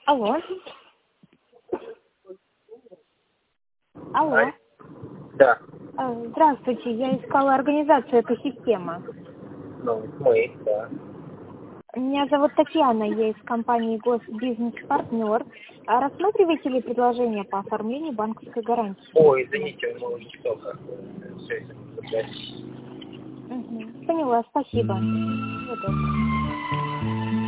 Алло. Алло. Ай. Да. Здравствуйте, я искала организацию «Экосистема». Ну, мы, да. Меня зовут Татьяна, я из компании «Госбизнес-партнер». А рассматриваете ли предложение по оформлению банковской гарантии? Ой, извините, мы уже только все это забрали. Поняла, спасибо. Всего доброго.